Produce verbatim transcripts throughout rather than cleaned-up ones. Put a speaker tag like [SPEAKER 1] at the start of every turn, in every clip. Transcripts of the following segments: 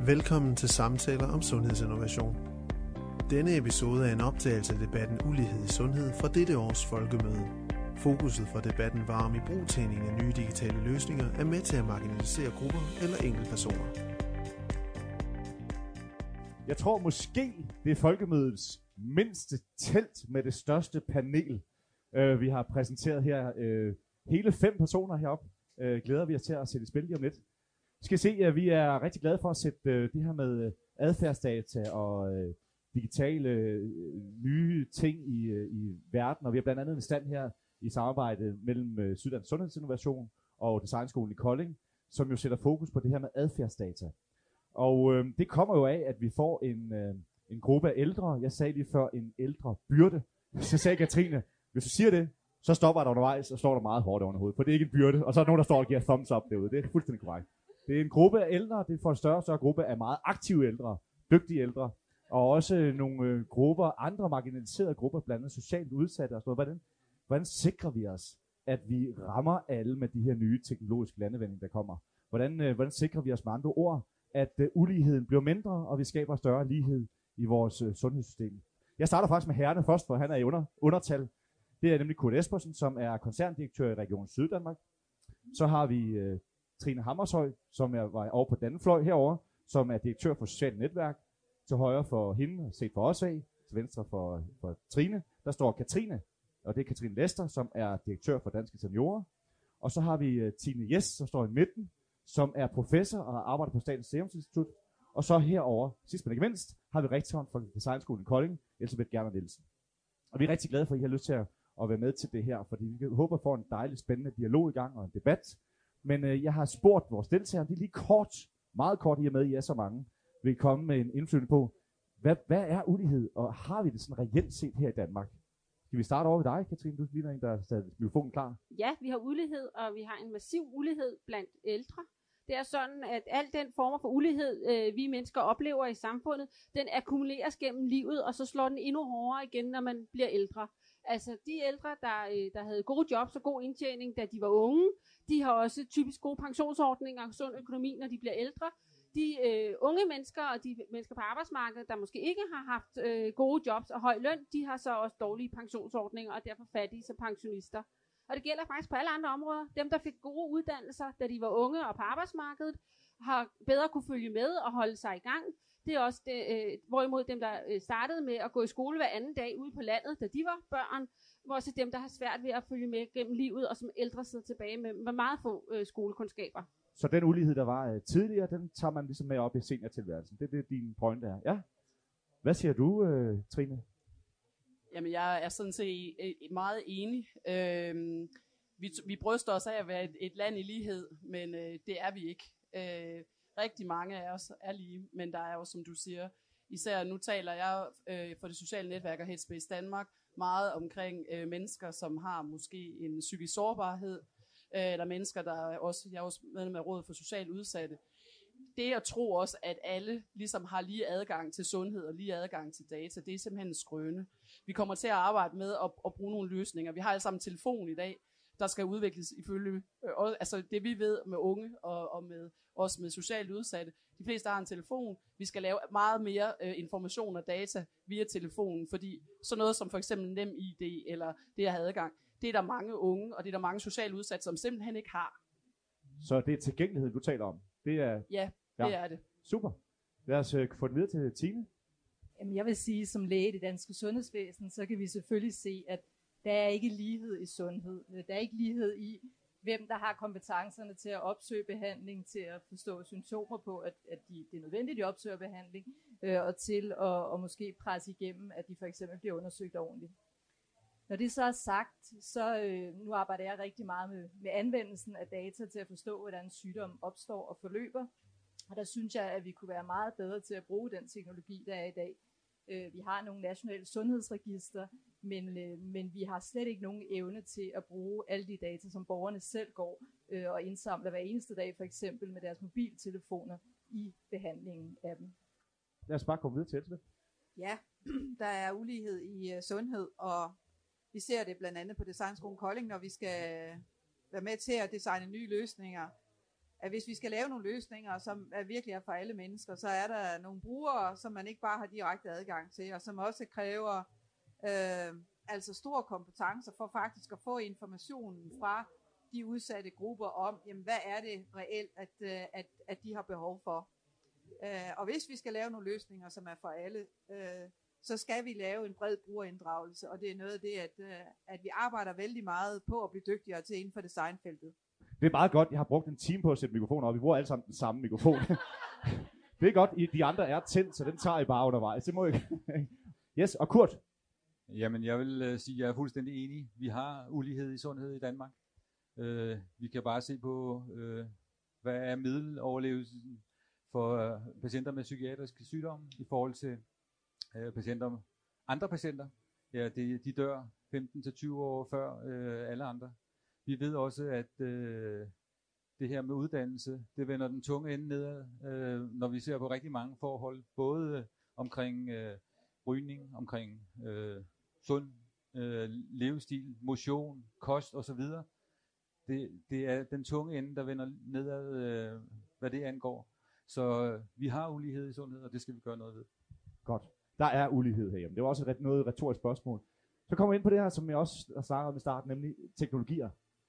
[SPEAKER 1] Velkommen til Samtaler om Sundhedsinnovation. Denne episode er en optagelse af debatten Ulighed i sundhed fra dette års folkemøde. Fokuset for debatten var om ibrugtagning af nye digitale løsninger er med til at marginalisere grupper eller enkeltpersoner.
[SPEAKER 2] Jeg tror måske, det er folkemødets mindste telt med det største panel. Uh, vi har præsenteret her uh, hele fem personer heroppe. Uh, glæder vi os til at sætte i spil lige om lidt. Vi skal se, at vi er rigtig glade for at sætte uh, det her med adfærdsdata og uh, digitale uh, nye ting i, uh, i verden. Og vi har blandt andet en stand her i samarbejde mellem uh, Syddansk Sundhedsinnovation og Designskolen i Kolding, som jo sætter fokus på det her med adfærdsdata. Og øh, det kommer jo af, at vi får en, øh, en gruppe af ældre. Jeg sagde lige før en ældre byrde. Så sagde Katrine, hvis du siger det, så stopper der undervejs og står der meget hårdt under hovedet. For det er ikke en byrde. Og så er der nogen, der står og giver thumbs up derude. Det er fuldstændig korrekt. Det er en gruppe af ældre. Det er for en større og større gruppe af meget aktive ældre. Dygtige ældre. Og også nogle øh, grupper, andre marginaliserede grupper, blandt andet socialt udsatte og sådan noget. Hvordan, hvordan sikrer vi os, at vi rammer alle med de her nye teknologiske landevendinger, der kommer? Hvordan, øh, hvordan sikrer vi os med andre ord, at uh, uligheden bliver mindre, og vi skaber større lighed i vores uh, sundhedssystem. Jeg starter faktisk med herrerne først, for han er i under, undertal. Det er nemlig Kurt Espersen, som er koncerndirektør i Region Syddanmark. Så har vi uh, Trine Hammershøj, som er var over på den fløj herovre, som er direktør for Socialt Netværk. Til højre for hende, set for os af, til venstre for, for Trine, der står Katrine, og det er Katrine Lester, som er direktør for Danske Seniorer. Og så har vi uh, Tine Jes, som står i midten, som er professor og arbejder på Statens Serum Institut. Og så herover, sidst men ikke mindst, har vi rektoren for Designskolen i Kolding, Elsebeth Gerner Nielsen. Og vi er rigtig glade for, at I har lyst til at, at være med til det her, fordi vi håber få en dejlig spændende dialog i gang og en debat. Men øh, jeg har spurgt vores deltagere, de er lige kort, meget kort i og med, I er så mange, vil komme med en indflydelse på, hvad, hvad er ulighed, og har vi det sådan reelt set her i Danmark? Skal vi starte over ved dig, Katrine? Du ligner en, der har sat mikrofonen klar.
[SPEAKER 3] Ja, vi har ulighed, og vi har en massiv ulighed blandt ældre. Det er sådan, at al den form for ulighed, øh, vi mennesker oplever i samfundet, den akkumuleres gennem livet, og så slår den endnu hårdere igen, når man bliver ældre. Altså de ældre, der, øh, der havde gode jobs og god indtjening, da de var unge, de har også typisk gode pensionsordninger og sund økonomi, når de bliver ældre. De øh, unge mennesker og de mennesker på arbejdsmarkedet, der måske ikke har haft øh, gode jobs og høj løn, de har så også dårlige pensionsordninger og derfor fattige som pensionister. Og det gælder faktisk på alle andre områder. Dem, der fik gode uddannelser, da de var unge og på arbejdsmarkedet, har bedre kunne følge med og holde sig i gang. Det er også det, øh, hvorimod dem, der startede med at gå i skole hver anden dag ude på landet, da de var børn, hvor også dem, der har svært ved at følge med gennem livet, og som ældre sidder tilbage med, med meget få øh, skolekundskaber.
[SPEAKER 2] Så den ulighed, der var øh, tidligere, den tager man ligesom med op i seniortilværelsen. Det er det, din point er. Ja? Hvad siger du, øh, Trine?
[SPEAKER 4] Jamen, jeg er sådan set meget enig. Øhm, vi, vi bryster os af at være et, et land i lighed, men øh, det er vi ikke. Øh, rigtig mange af os er lige, men der er jo, som du siger, især nu taler jeg øh, for det sociale netværk og Headspace Danmark meget omkring øh, mennesker, som har måske en psykisk sårbarhed, øh, eller mennesker, der er også, jeg er også medlem af Rådet for Socialt Udsatte. Det at tro også, at alle ligesom har lige adgang til sundhed og lige adgang til data, det er simpelthen en skrøne. Vi kommer til at arbejde med at, at bruge nogle løsninger. Vi har alle sammen telefon i dag, der skal udvikles ifølge øh, altså det vi ved med unge og, og med, også med socialt udsatte. De fleste har en telefon. Vi skal lave meget mere øh, information og data via telefonen, fordi sådan noget som for eksempel Nem I D eller det at have adgang, det er der mange unge, og det er der mange socialt udsatte, som simpelthen ikke har.
[SPEAKER 2] Så det er tilgængelighed, du taler om? Det er,
[SPEAKER 4] ja, det ja. er det.
[SPEAKER 2] Super. Lad os uh, få det videre til Tine.
[SPEAKER 5] Jamen, jeg vil sige, som læge i det danske sundhedsvæsen, så kan vi selvfølgelig se, at der er ikke lighed i sundhed. Der er ikke lighed i, hvem der har kompetencerne til at opsøge behandling, til at forstå symptomer på, at, at de, det er nødvendigt, at de opsøger behandling, øh, og til at og måske presse igennem, at de for eksempel bliver undersøgt ordentligt. Når det så er sagt, så øh, nu arbejder jeg rigtig meget med, med anvendelsen af data til at forstå, hvordan sygdom opstår og forløber. Og der synes jeg, at vi kunne være meget bedre til at bruge den teknologi, der er i dag. Øh, vi har nogle nationale sundhedsregister, men, øh, men vi har slet ikke nogen evne til at bruge alle de data, som borgerne selv går øh, og indsamler hver eneste dag, for eksempel med deres mobiltelefoner i behandlingen af dem.
[SPEAKER 2] Lad os bare komme videre til Elsebeth.
[SPEAKER 6] Ja, der er ulighed i uh, sundhed, og vi ser det blandt andet på Designskolen Kolding, når vi skal være med til at designe nye løsninger, at hvis vi skal lave nogle løsninger, som er virkelig er for alle mennesker, så er der nogle brugere, som man ikke bare har direkte adgang til, og som også kræver øh, altså store kompetencer for faktisk at få informationen fra de udsatte grupper om, jamen, hvad er det reelt, at, at, at de har behov for. Øh, og hvis vi skal lave nogle løsninger, som er for alle, øh, så skal vi lave en bred brugerinddragelse, og det er noget af det, at, øh, at vi arbejder vældig meget på at blive dygtigere til inden for designfeltet.
[SPEAKER 2] Det er meget godt. Jeg har brugt en time på at sætte mikrofoner op. Vi bruger alle sammen den samme mikrofon. Det er godt. De andre er tændt, så den tager I bare undervejs. Det må jeg ikke. Yes, og Kurt?
[SPEAKER 7] Jamen, jeg vil uh, sige, at jeg er fuldstændig enig. Vi har ulighed i sundhed i Danmark. Uh, vi kan bare se på, uh, hvad er middeloverlevelsen for uh, patienter med psykiatriske sygdomme i forhold til uh, patienter, andre patienter. Ja, de, de dør femten til tyve år før uh, alle andre. Vi ved også, at øh, det her med uddannelse, det vender den tunge ende nedad, øh, når vi ser på rigtig mange forhold, både øh, omkring øh, rygning, omkring øh, sund øh, levestil, motion, kost osv. Det, det er den tunge ende, der vender nedad, øh, hvad det angår. Så øh, vi har ulighed i sundhed, og det skal vi gøre noget ved.
[SPEAKER 2] Godt. Der er ulighed herhjemme. Det var også et noget retorisk spørgsmål. Så kommer vi ind på det her, som jeg også har snakket om i starten, nemlig teknologier.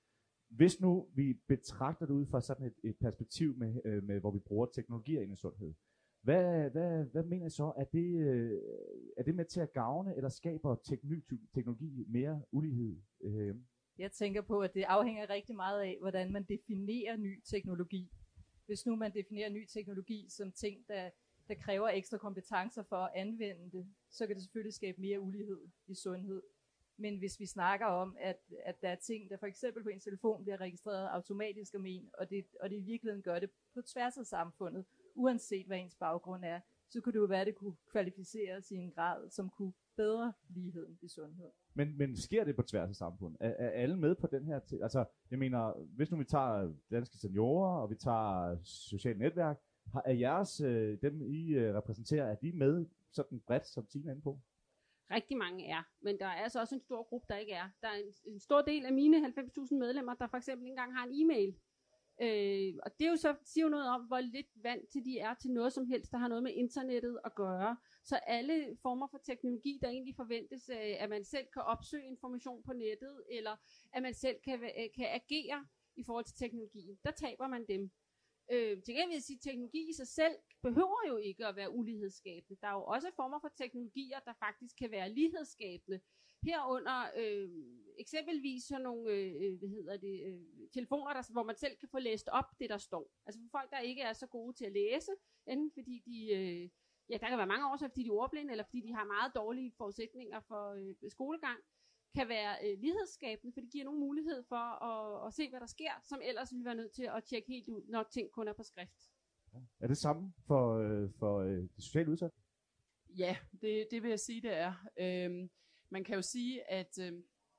[SPEAKER 2] Hvis nu vi betragter det ud fra sådan et, et perspektiv, med, øh, med, hvor vi bruger teknologier ind i sundhed, hvad, hvad, hvad mener I så? Er det, øh, er det med til at gavne, eller skaber teknologi, teknologi mere ulighed? Øh?
[SPEAKER 5] Jeg tænker på, at det afhænger rigtig meget af, hvordan man definerer ny teknologi. Hvis nu man definerer ny teknologi som ting, der, der kræver ekstra kompetencer for at anvende det, så kan det selvfølgelig skabe mere ulighed i sundhed. Men hvis vi snakker om, at, at der er ting, der for eksempel på en telefon bliver registreret automatisk om en, og det, og det i virkeligheden gør det på tværs af samfundet, uanset hvad ens baggrund er, så kunne det jo være, at det kunne kvalificeres i en grad, som kunne bedre ligheden i sundhed.
[SPEAKER 2] Men, men sker det på tværs af samfundet? Er, er alle med på den her? T- altså, jeg mener, hvis nu vi tager Danske Seniorer, og vi tager socialt netværk, har, er jeres, øh, dem I øh, repræsenterer, er de med sådan bredt, som Tina er inde på?
[SPEAKER 3] Rigtig mange er, men der er altså også en stor gruppe, der ikke er. Der er en, en stor del af mine halvfems tusind medlemmer, der for eksempel ikke engang har en e-mail. Øh, og det er jo så, siger jo noget om, hvor lidt vant til de er til noget som helst, der har noget med internettet at gøre. Så alle former for teknologi, der egentlig forventes, øh, at man selv kan opsøge information på nettet, eller at man selv kan, øh, kan agere i forhold til teknologien, der taber man dem. Øh, til gengæld vil jeg sige, at teknologi i sig selv behøver jo ikke at være ulighedsskabende. Der er jo også former for teknologier, der faktisk kan være lighedsskabende. Herunder øh, eksempelvis sådan nogle øh, hvad hedder det, øh, telefoner, der, hvor man selv kan få læst op det, der står. Altså for folk, der ikke er så gode til at læse, enten fordi de, øh, ja, der kan være mange årsager, fordi de er ordblinde, eller fordi de har meget dårlige forudsætninger for øh, skolegang, kan være øh, lighedsskabende, for det giver nogen mulighed for at, at se, hvad der sker, som ellers ville være nødt til at tjekke helt ud, når ting kun er på skrift.
[SPEAKER 2] Er det samme for, øh, for øh, de sociale udsatte?
[SPEAKER 4] Ja, det, det vil jeg sige, det er. Øhm, man kan jo sige, at øh,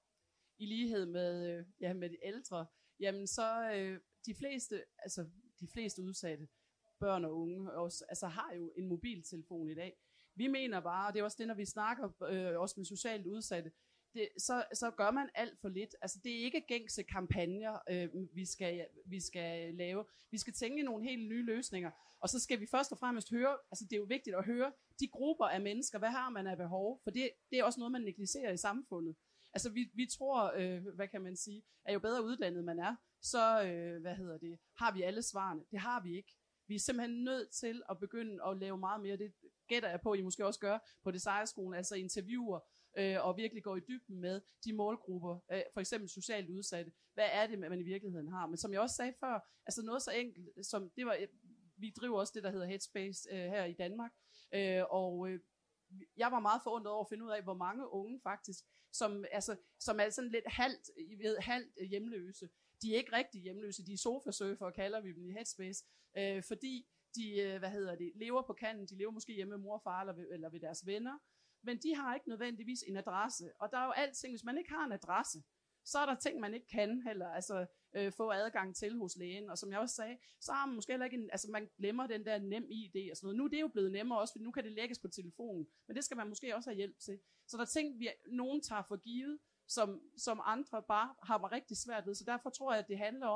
[SPEAKER 4] i lighed med, øh, ja, med de ældre, jamen så øh, de fleste, altså de fleste udsatte børn og unge også, altså har jo en mobiltelefon i dag. Vi mener bare, og det er også det, når vi snakker øh, også med socialt udsatte, det, så, så gør man alt for lidt. Altså det er ikke gængse kampagner, øh, vi, skal, vi skal lave. Vi skal tænke nogle helt nye løsninger. Og så skal vi først og fremmest høre, altså det er jo vigtigt at høre de grupper af mennesker, hvad har man af behov? For det, det er også noget, man negligerer i samfundet. Altså vi, vi tror, øh, hvad kan man sige, at jo bedre uddannet man er, så øh, hvad hedder det, har vi alle svarene. Det har vi ikke. Vi er simpelthen nødt til at begynde at lave meget mere. Det gætter jeg på, I måske også gør på Desire-skolen, altså interviewer, øh, og virkelig gå i dybden med de målgrupper, øh, for eksempel socialt udsatte. Hvad er det, man i virkeligheden har? Men som jeg også sagde før, altså noget så enkelt, som det var, vi driver også det, der hedder Headspace øh, her i Danmark, øh, og øh, jeg var meget forundret over at finde ud af, hvor mange unge faktisk, som, altså, som er sådan lidt halvt, ved, halvt hjemløse. De er ikke rigtig hjemløse, de er sofasurfer, kalder vi dem i Headspace, øh, fordi de, øh, hvad hedder det, lever på kanten, de lever måske hjemme med mor og far eller ved, eller ved deres venner, men de har ikke nødvendigvis en adresse, og der er jo alting, hvis man ikke har en adresse, så er der ting, man ikke kan heller, altså øh, få adgang til hos lægen, og som jeg også sagde, så har man måske heller ikke en, altså man glemmer den der nem I D og sådan noget. Nu er det jo blevet nemmere også, for nu kan det lægges på telefonen, men det skal man måske også have hjælp til. Så der er ting, vi nogen tager for givet, som, som andre bare har rigtig svært ved, så derfor tror jeg, at det handler om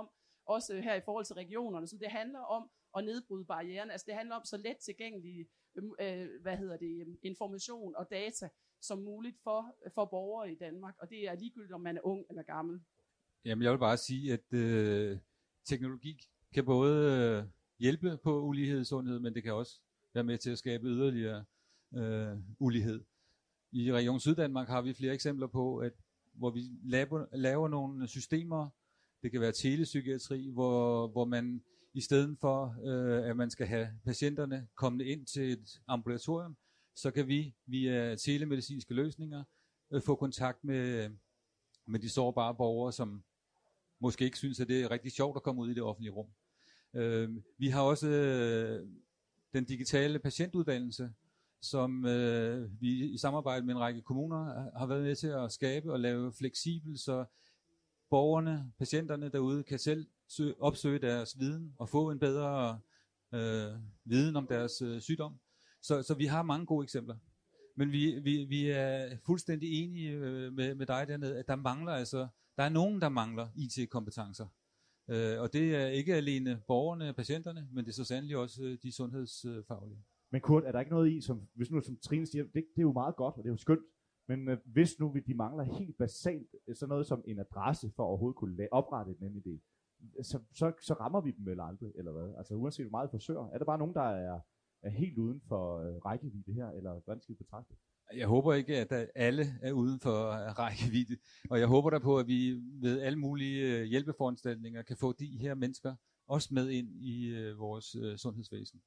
[SPEAKER 4] også her i forhold til regionerne. Så det handler om at nedbryde barriererne. Altså det handler om så let tilgængelige øh, hvad hedder det, information og data som muligt for, for borgere i Danmark. Og det er ligegyldigt, om man er ung eller gammel.
[SPEAKER 7] Jamen jeg vil bare sige, at øh, teknologi kan både øh, hjælpe på ulighed i sundhed, men det kan også være med til at skabe yderligere øh, ulighed. I Region Syddanmark har vi flere eksempler på, at hvor vi laver, laver nogle systemer, det kan være telepsykiatri, hvor, hvor man i stedet for, øh, at man skal have patienterne kommende ind til et ambulatorium, så kan vi via telemedicinske løsninger øh, få kontakt med, med de sårbare borgere, som måske ikke synes, at det er rigtig sjovt at komme ud i det offentlige rum. Øh, vi har også øh, den digitale patientuddannelse, som øh, vi i samarbejde med en række kommuner har været med til at skabe og lave fleksibelt, så borgerne, patienterne derude kan selv søge, opsøge deres viden og få en bedre øh, viden om deres øh, sygdom. Så, så vi har mange gode eksempler. Men vi, vi, vi er fuldstændig enige øh, med, med dig dernede, at der mangler altså, der er nogen, der mangler I T-kompetencer. Øh, og det er ikke alene borgerne, patienterne, men det er så sandelig også øh, de sundhedsfaglige.
[SPEAKER 2] Men Kurt, er der ikke noget i, som, hvis nu som Trine siger, det, det er jo meget godt, og det er jo skønt, men øh, hvis nu de mangler helt basalt sådan noget som en adresse for at overhovedet kunne oprette en NemID, så, så, så rammer vi dem vel aldrig, eller hvad? Altså uanset hvor meget forsøger. Er der bare nogen, der er, er helt uden for øh, rækkevidde her, eller hvordan skal vi betragte det?
[SPEAKER 7] Jeg håber ikke, at alle er uden for rækkevidde, og jeg håber der på, at vi ved alle mulige hjælpeforanstaltninger kan få de her mennesker også med ind i øh, vores øh, sundhedsvæsen.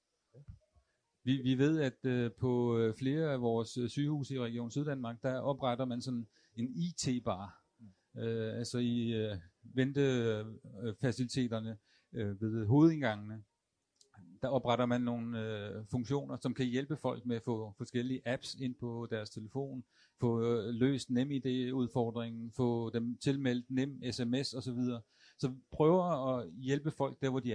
[SPEAKER 7] Vi, vi ved, at øh, på flere af vores sygehuse i Region Syddanmark, der opretter man sådan en I T-bar, øh, altså i øh, ventefaciliteterne øh, ved hovedindgangene. Der opretter man nogle øh, funktioner, som kan hjælpe folk med at få forskellige apps ind på deres telefon, få øh, løst NemID-udfordringen, få dem tilmeldt Nem S M S osv. Så prøver at hjælpe folk der, hvor de er.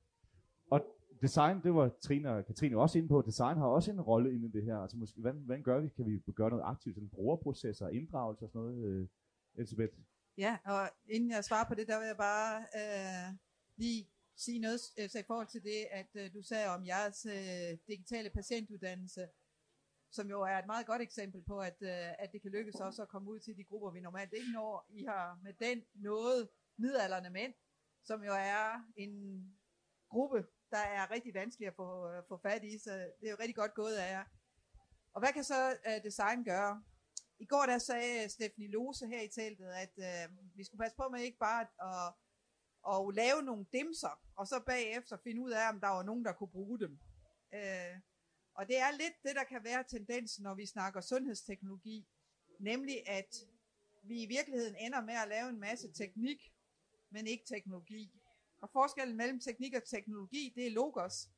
[SPEAKER 2] Og design, det var Trine og Katrine også inde på. Design har også en rolle inde i det her. Altså måske, hvordan, hvordan gør vi? Kan vi gøre noget aktivt, sådan brugerprocesser, inddragelse og sådan noget, øh, Elisabeth?
[SPEAKER 6] Ja, og inden jeg svarer på det, der vil jeg bare øh, lige sige noget altså i forhold til det, at øh, du sagde om jeres øh, digitale patientuddannelse, som jo er et meget godt eksempel på, at, øh, at det kan lykkes også at komme ud til de grupper, vi normalt ikke når. I har med den noget midaldrende mænd, som jo er en gruppe, der er rigtig vanskelig at få, uh, få fat i, så det er jo rigtig godt gået af jer. Og hvad kan så uh, design gøre? I går der sagde Stephanie Lose her i teltet, at uh, vi skulle passe på med ikke bare at, at, at lave nogle dimser, og så bagefter finde ud af, om der var nogen, der kunne bruge dem. Uh, og det er lidt det, der kan være tendensen, når vi snakker sundhedsteknologi, nemlig at vi i virkeligheden ender med at lave en masse teknik, men ikke teknologi. Og forskellen mellem teknik og teknologi, det er logos.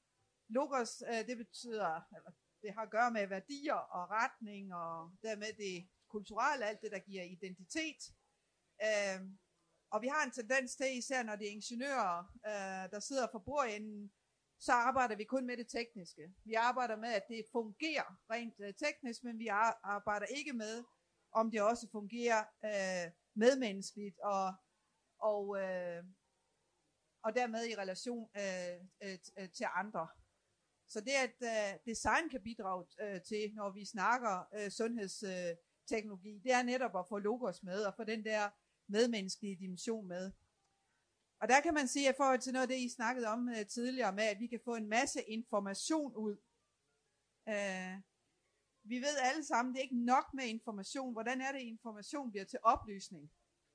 [SPEAKER 6] Logos, øh, det betyder, eller det har at gøre med værdier og retning, og dermed det kulturelle, alt det, der giver identitet. Øh, og vi har en tendens til, især når det er ingeniører, øh, der sidder for bordenden, så arbejder vi kun med det tekniske. Vi arbejder med, at det fungerer rent øh, teknisk, men vi arbejder ikke med, om det også fungerer øh, medmenneskeligt og, og øh, og dermed i relation øh, øh, til andre. Så det, at øh, design kan bidrage øh, til, når vi snakker øh, sundhedsteknologi, øh, det er netop at få logos med, og få den der medmenneskelige dimension med. Og der kan man sige, at i forhold til noget af det, I snakkede om øh, tidligere, med at vi kan få en masse information ud. Øh, vi ved alle sammen, det er ikke nok med information. Hvordan er det, information bliver til oplysning?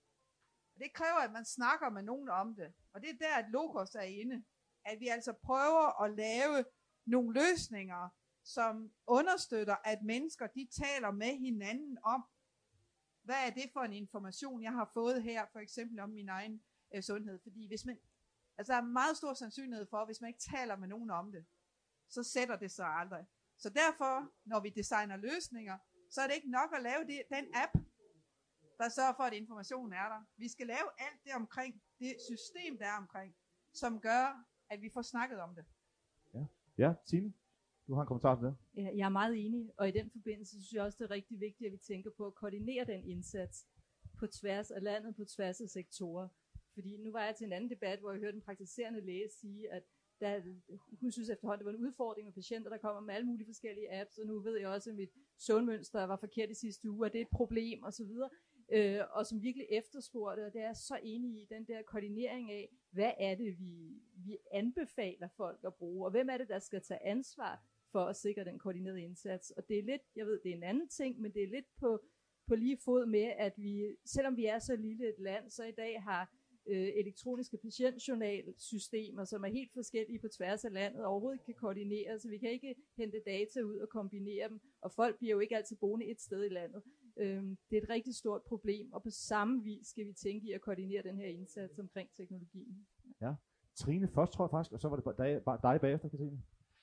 [SPEAKER 6] Det kræver, at man snakker med nogen om det. Og det er der, at logos er inde. At vi altså prøver at lave nogle løsninger, som understøtter, at mennesker de taler med hinanden om, hvad er det for en information, jeg har fået her, for eksempel om min egen øh, sundhed. Fordi hvis man, altså der er meget stor sandsynlighed for, hvis man ikke taler med nogen om det, så sætter det sig aldrig. Så derfor, når vi designer løsninger, så er det ikke nok at lave det, den app, der sørger for, at informationen er der. Vi skal lave alt det omkring, det system, der er omkring, som gør, at vi får snakket om det.
[SPEAKER 2] Ja, ja Tine, du har en kommentar til det.
[SPEAKER 5] Ja, jeg er meget enig, og i den forbindelse synes jeg også, det er rigtig vigtigt, at vi tænker på at koordinere den indsats på tværs af landet, på tværs af sektorer. Fordi nu var jeg til en anden debat, hvor jeg hørte en praktiserende læge sige, at der, hun synes efterhånden, det var en udfordring med patienter, der kommer med alle mulige forskellige apps, og nu ved jeg også, at mit søvnmønster var forkert i sidste uge, og det er et problem osv., øh, og som virkelig efterspurgte, og det er jeg så enig i, den der koordinering af, hvad er det, vi, vi anbefaler folk at bruge, og hvem er det, der skal tage ansvar for at sikre den koordinerede indsats. Og det er lidt, jeg ved, det er en anden ting, men det er lidt på, på lige fod med, at vi, selvom vi er så lille et land, så i dag har øh, elektroniske patientjournalsystemer, som er helt forskellige på tværs af landet, og overhovedet ikke kan koordinere, så vi kan ikke hente data ud og kombinere dem, og folk bliver jo ikke altid boende et sted i landet. Øhm, det er et rigtig stort problem, og på samme vis skal vi tænke i at koordinere den her indsats omkring teknologien.
[SPEAKER 2] Ja, Trine først, tror jeg faktisk, og så var det dig, dig bagefter, Katrine.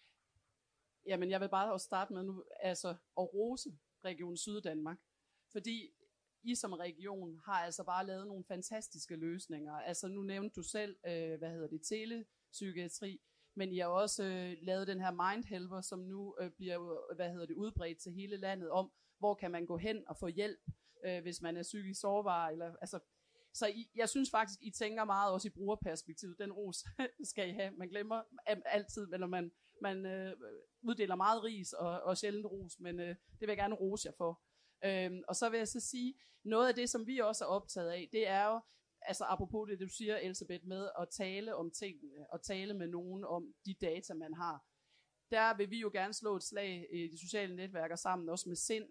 [SPEAKER 4] Jamen, jeg vil bare også starte med nu, altså at rose Region Syddanmark, fordi I som region har altså bare lavet nogle fantastiske løsninger. Altså nu nævnte du selv, øh, hvad hedder det, telepsykiatri, men I har også øh, lavet den her Mindhelper, som nu øh, bliver, hvad hedder det, udbredt til hele landet om, hvor kan man gå hen og få hjælp, øh, hvis man er psykisk sårbar, eller altså. Så I, jeg synes faktisk, I tænker meget også i brugerperspektivet. Den ros skal I have. Man glemmer altid, når man, man øh, uddeler meget ris og, og sjældent ros, men øh, det vil jeg gerne rose jer for. Øhm, og så vil jeg så sige, noget af det, som vi også er optaget af, det er jo, altså apropos det, du siger, Elsebeth, med at tale om tingene, og tale med nogen om de data, man har. Der vil vi jo gerne slå et slag i de sociale netværker sammen, også med sind,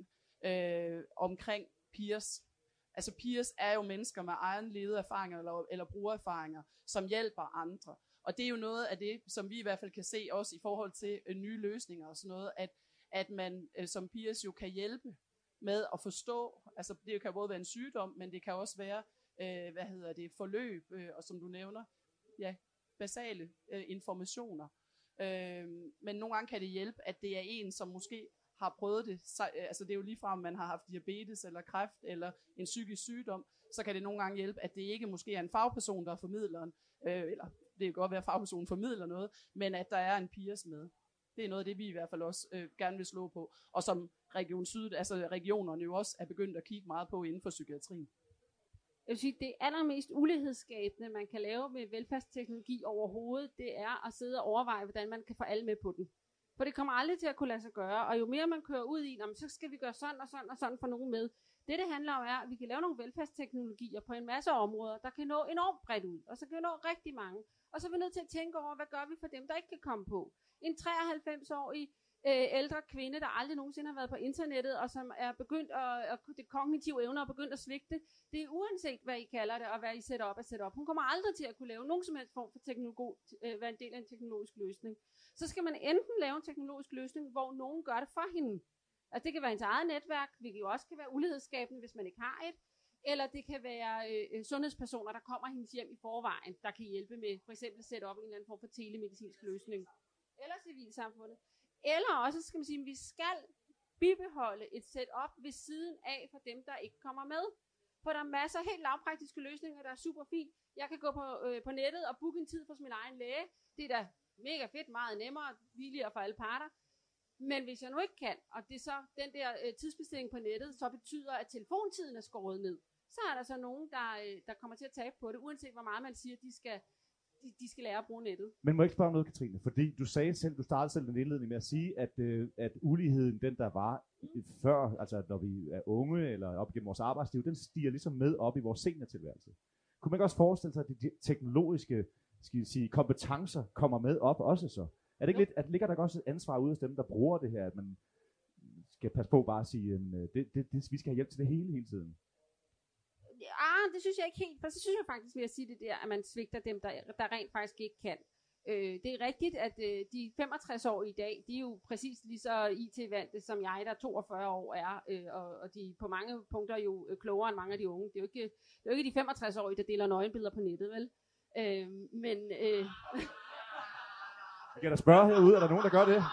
[SPEAKER 4] øh, omkring peers. Altså peers er jo mennesker med egen levede erfaringer eller, eller brugererfaringer, som hjælper andre. Og det er jo noget af det, som vi i hvert fald kan se også i forhold til øh, nye løsninger og sådan noget, at, at man øh, som peers jo kan hjælpe med at forstå, altså det kan både være en sygdom, men det kan også være, øh, hvad hedder det, forløb, øh, og som du nævner, ja, basale øh, informationer. Øh, men nogle gange kan det hjælpe, at det er en, som måske har prøvet det, så, altså det er jo ligefrem, om man har haft diabetes eller kræft eller en psykisk sygdom, så kan det nogle gange hjælpe, at det ikke måske er en fagperson, der er formidleren, øh, eller det kan godt være, at fagpersonen formidler noget, men at der er en peers med. Det er noget af det, vi i hvert fald også øh, gerne vil slå på, og som Region Syd, altså regionerne jo også er begyndt at kigge meget på inden for psykiatrien.
[SPEAKER 3] Jeg vil sige, det allermest ulighedsskabende, man kan lave med velfærdsteknologi overhovedet, det er at sidde og overveje, hvordan man kan få alle med på den. For det kommer aldrig til at kunne lade sig gøre, og jo mere man kører ud i, så skal vi gøre sådan og sådan og sådan for nogen med. Det, det handler om, er, at vi kan lave nogle velfærdsteknologier på en masse områder, der kan nå enormt bredt ud, og så kan vi nå rigtig mange. Og så er vi nødt til at tænke over, hvad gør vi for dem, der ikke kan komme på. En treoghalvfems-årig øh, ældre kvinde, der aldrig nogensinde har været på internettet, og som er begyndt at, at det kognitive evner er begyndt at svigte, det er uanset, hvad I kalder det, og hvad I sætter op og sætter op. Hun kommer aldrig til at kunne lave nogen som helst form for teknologi, øh, være en del af en teknologisk løsning. Så skal man enten lave en teknologisk løsning, hvor nogen gør det for hende. Altså det kan være ens eget netværk, hvilket jo også kan være ulighedsskabende, hvis man ikke har et. Eller det kan være øh, sundhedspersoner, der kommer hendes hjem i forvejen, der kan hjælpe med for eksempel at sætte op en eller anden form for telemedicinsk løsning. Eller civilsamfundet. Eller også skal man sige, at vi skal bibeholde et setup ved siden af for dem, der ikke kommer med. For der er masser af helt lavpraktiske løsninger, der er super fint. Jeg kan gå på, øh, på nettet og booke en tid hos min egen læge. Det er da mega fedt, meget nemmere, billigere for alle parter. Men hvis jeg nu ikke kan, og det er så den der øh, tidsbestilling på nettet, så betyder, at telefontiden er skåret ned, så er der så nogen, der, øh, der kommer til at tabe på det, uanset hvor meget man siger, de skal, de, de skal lære at bruge nettet.
[SPEAKER 2] Men må jeg ikke spørge om noget, Katrine? Fordi du sagde selv, du startede selv den indledning med at sige, at, øh, at uligheden, den der var mm. før, altså når vi er unge eller op gennem vores arbejdsliv, den stiger ligesom med op i vores seniortilværelse. Kunne man ikke også forestille sig, at de teknologiske skal sige, kompetencer kommer med op også så? Er det ikke lidt, at ligger der også et ansvar ude hos dem, der bruger det her, at man skal passe på bare at sige, at det, det, det, vi skal have hjælp til det hele hele tiden?
[SPEAKER 3] Ja, det synes jeg ikke helt, for så synes jeg faktisk ved at sige det der, at man svigter dem, der, der rent faktisk ikke kan. Øh, det er rigtigt, at øh, de femogtres-årige i dag, de er jo præcis lige så I T-vante, som jeg, der toogfyrre år er, øh, og, og de er på mange punkter jo øh, klogere end mange af de unge. Det er jo ikke, det er jo ikke de femogtres-årige, der deler nøgenbilleder på nettet, vel? Øh, men... Øh,
[SPEAKER 2] Jeg kan da spørge herude, er der nogen, der gør det?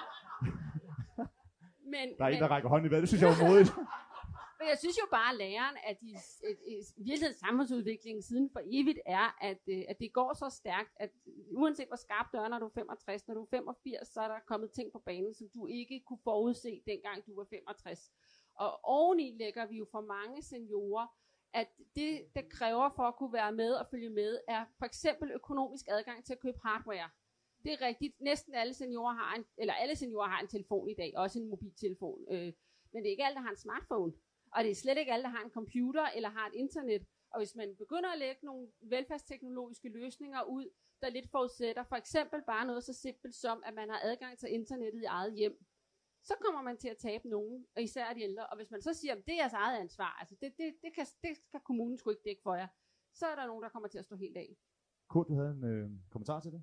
[SPEAKER 3] men,
[SPEAKER 2] der er
[SPEAKER 3] men,
[SPEAKER 2] en, der rækker hånden i vejret. Det synes jeg er modigt.
[SPEAKER 3] Men jeg synes jo bare, at læren af de virkeligheden samfundsudviklingen siden for evigt er, at, at det går så stærkt, at uanset hvor skarpt du er, når du er femogtres, når du er femogfirs, så er der kommet ting på banen, som du ikke kunne forudse, dengang du var femogtres. Og oveni lægger vi jo for mange seniorer at det, der kræver for at kunne være med og følge med, er for eksempel økonomisk adgang til at købe hardware. Det er rigtigt. Næsten alle seniorer har en, eller alle seniorer har en telefon i dag, også en mobiltelefon. Øh, men det er ikke alle, der har en smartphone. Og det er slet ikke alle, der har en computer eller har et internet. Og hvis man begynder at lægge nogle velfærdsteknologiske løsninger ud, der lidt forudsætter for eksempel bare noget så simpelt som, at man har adgang til internettet i eget hjem, så kommer man til at tabe nogen, og især de ældre. Og hvis man så siger, at det er jeres eget ansvar, altså det, det, det, kan, det kan kommunen sgu ikke dække for jer, så er der nogen, der kommer til at stå helt af.
[SPEAKER 2] Kurt, du havde en øh, kommentar til det?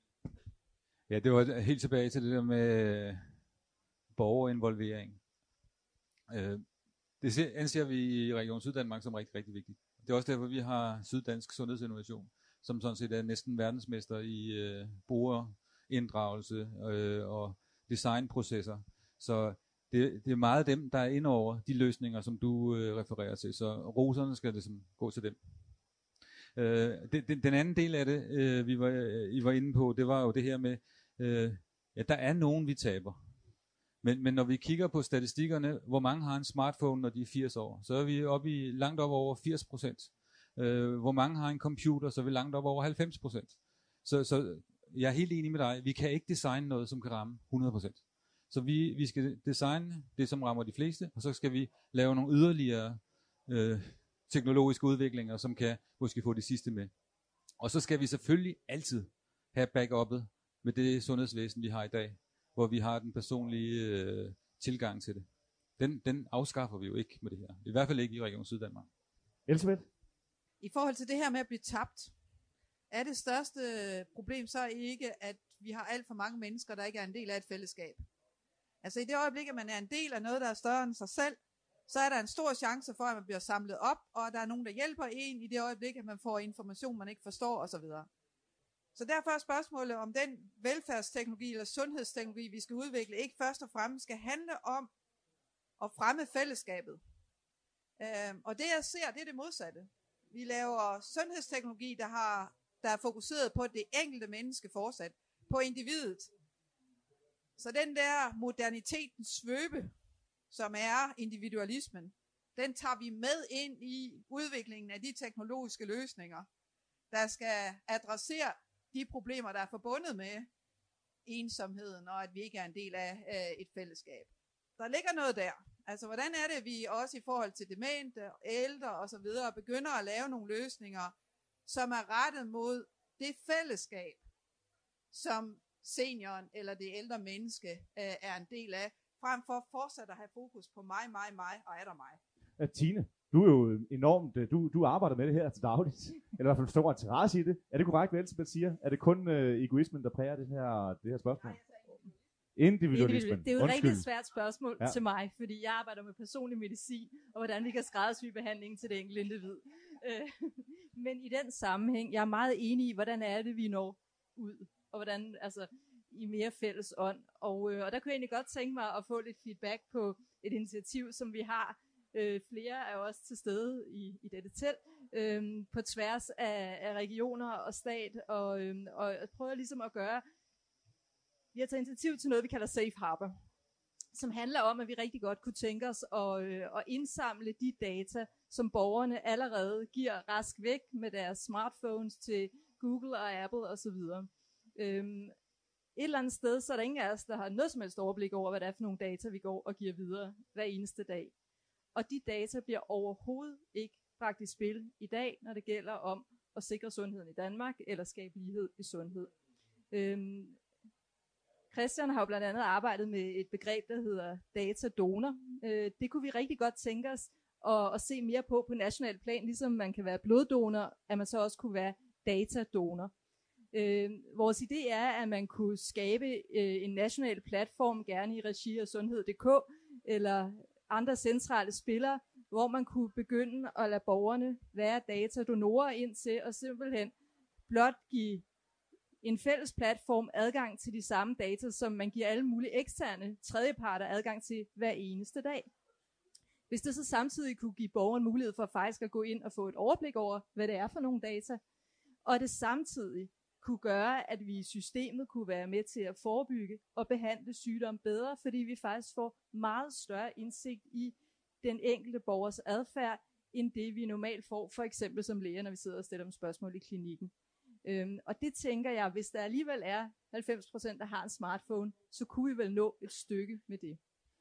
[SPEAKER 7] Ja, det var helt tilbage til det der med borgerinvolvering. Øh, det anser vi i Region Syddanmark som rigtig, rigtig vigtigt. Det er også derfor, vi har Syddansk Sundhedsinnovation, som sådan set er næsten verdensmester i øh, brugerinddragelse øh, og designprocesser. Så det, det er meget dem, der er inde over de løsninger, som du øh, refererer til. Så roserne skal det som gå til dem. Øh, det, det, den anden del af det, øh, vi var, øh, I var inde på, det var jo det her med, øh, ja, der er nogen, vi taber. Men, men når vi kigger på statistikkerne, hvor mange har en smartphone, når de er firs år, så er vi oppe i langt op over firs procent. Øh, hvor mange har en computer, så er vi langt op over halvfems procent. Så, så jeg er helt enig med dig, vi kan ikke designe noget, som kan ramme hundrede procent. Så vi, vi skal designe det, som rammer de fleste, og så skal vi lave nogle yderligere øh, teknologiske udviklinger, som kan måske få det sidste med. Og så skal vi selvfølgelig altid have backup'et med det sundhedsvæsen, vi har i dag, hvor vi har den personlige øh, tilgang til det. Den, den afskaffer vi jo ikke med det her. I hvert fald ikke i Region Syddanmark.
[SPEAKER 2] Elisabeth?
[SPEAKER 6] I forhold til det her med at blive tabt, er det største problem så ikke, at vi har alt for mange mennesker, der ikke er en del af et fællesskab. Altså i det øjeblik, at man er en del af noget, der er større end sig selv, så er der en stor chance for, at man bliver samlet op, og der er nogen, der hjælper en i det øjeblik, at man får information, man ikke forstår osv. Så derfor er spørgsmålet, om den velfærdsteknologi eller sundhedsteknologi, vi skal udvikle, ikke først og fremmest skal handle om at fremme fællesskabet. Øhm, og det jeg ser, det er det modsatte. Vi laver sundhedsteknologi, der, har, der er fokuseret på det enkelte menneske fortsat, på individet. Så den der modernitetens svøbe, som er individualismen, den tager vi med ind i udviklingen af de teknologiske løsninger, der skal adressere de problemer, der er forbundet med ensomheden, og at vi ikke er en del af øh, et fællesskab. Der ligger noget der. Altså, hvordan er det, vi også i forhold til demente, ældre og så videre, begynder at lave nogle løsninger, som er rettet mod det fællesskab, som senioren eller det ældre menneske øh, er en del af, frem for at fortsætte at have fokus på mig, mig, mig og er der mig.
[SPEAKER 2] Ja, Tine, du er jo enormt, du, du arbejder med det her til dagligt, eller i hvert fald stor interesse i det. Er det korrekt, hvad Elisabeth siger? Er det kun øh, egoismen, der præger det her, det her spørgsmål? Individualismen.
[SPEAKER 5] Det er jo et
[SPEAKER 2] Undskyld.
[SPEAKER 5] rigtig svært spørgsmål
[SPEAKER 2] Ja.
[SPEAKER 5] til mig, fordi jeg arbejder med personlig medicin, og hvordan vi kan skræddersy behandlingen til det enkelte individ. Øh, Men i den sammenhæng, jeg er meget enig i, hvordan er det, vi når ud, og hvordan, altså, i mere fælles ånd. Og, øh, og der kunne jeg egentlig godt tænke mig at få lidt feedback på et initiativ, som vi har. Øh, flere er også til stede i, i dette telt, øh, på tværs af, af regioner og stat, og, øh, og jeg prøver ligesom at gøre, vi har taget initiativ til noget, vi kalder Safe Harbor, som handler om, at vi rigtig godt kunne tænke os at, øh, at indsamle de data, som borgerne allerede giver rask væk med deres smartphones til Google og Apple osv. Øhm, et eller andet sted, så er der ingen af os, der har noget som helst overblik over, hvad det er for nogle data, vi går og giver videre hver eneste dag. Og de data bliver overhovedet ikke bragt i spil i dag, når det gælder om at sikre sundheden i Danmark, eller skabe lighed i sundhed. Øhm, Christian har jo blandt andet arbejdet med et begreb, der hedder datadonor. Øh, det kunne vi rigtig godt tænke os at, at se mere på på national plan, ligesom man kan være bloddonor, at man så også kunne være datadonor. Øh, vores idé er, at man kunne skabe øh, en national platform, gerne i regi af sundhed punktum d k, eller andre centrale spillere, hvor man kunne begynde at lade borgerne være datadonorer ind til, og simpelthen blot give en fælles platform adgang til de samme data, som man giver alle mulige eksterne tredjeparter adgang til hver eneste dag. Hvis det så samtidig kunne give borgeren mulighed for faktisk at gå ind og få et overblik over, hvad det er for nogle data, og det samtidig kunne gøre, at vi i systemet kunne være med til at forebygge og behandle sygdom bedre, fordi vi faktisk får meget større indsigt i den enkelte borgers adfærd end det vi normalt får, for eksempel som læger, når vi sidder og stiller dem spørgsmål i klinikken. Øhm, og det tænker jeg, hvis der alligevel er halvfems procent, der har en smartphone, så kunne vi vel nå et stykke med det.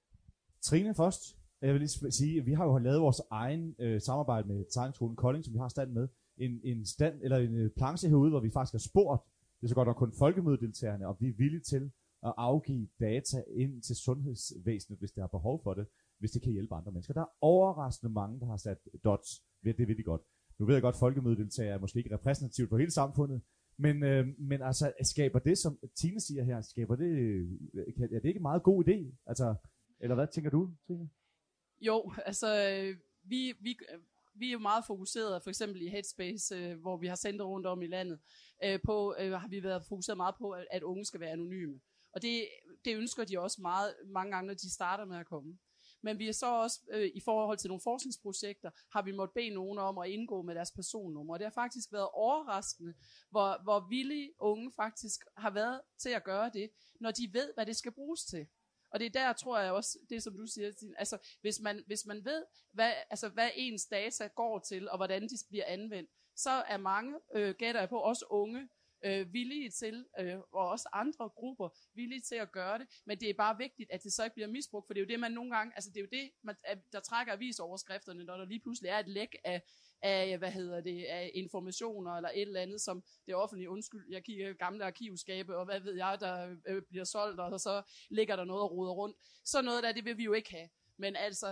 [SPEAKER 2] Trine først. Jeg vil lige sige, at vi har jo lavet vores egen øh, samarbejde med Tegnskolen Kolding, som vi har stand med. En, en stand, eller en øh, planche herude, hvor vi faktisk har spurgt, det er så godt nok kun folkemødedeltagerne, og vi er villige til at afgive data ind til sundhedsvæsenet, hvis det har behov for det, hvis det kan hjælpe andre mennesker. Der er overraskende mange, der har sat dots ved det, ved de godt. Nu ved jeg godt, at folkemødedeltager er måske ikke repræsentativt for hele samfundet, men, øh, men altså, skaber det, som Tine siger her, skaber det, er det ikke en meget god idé? Altså, eller hvad tænker du, Trine?
[SPEAKER 4] Jo, altså, vi, vi, vi er jo meget fokuseret, for eksempel i Headspace, øh, hvor vi har centre rundt om i landet, øh, på, øh, har vi været fokuseret meget på, at, at unge skal være anonyme. Og det, det ønsker de også meget, mange gange, når de starter med at komme. Men vi er så også, øh, i forhold til nogle forskningsprojekter, har vi måttet bede nogen om at indgå med deres personnummer. Og det har faktisk været overraskende, hvor, hvor villige unge faktisk har været til at gøre det, når de ved, hvad det skal bruges til. Og det er der, tror jeg også, det som du siger, altså hvis man, hvis man ved, hvad, altså, hvad ens data går til, og hvordan de bliver anvendt, så er mange, øh, gætter jeg på, også unge, øh, villige til, øh, og også andre grupper, villige til at gøre det. Men det er bare vigtigt, at det så ikke bliver misbrugt, for det er jo det, man nogle gange, altså det er jo det, man, der trækker avisoverskrifterne, når der lige pludselig er et læk af, af, hvad hedder det, af informationer eller et eller andet, som det offentlige, undskyld, jeg kigger gamle arkivskabe, og hvad ved jeg, der øh, bliver solgt, og så ligger der noget og roder rundt. Så noget der, det vil vi jo ikke have. Men altså,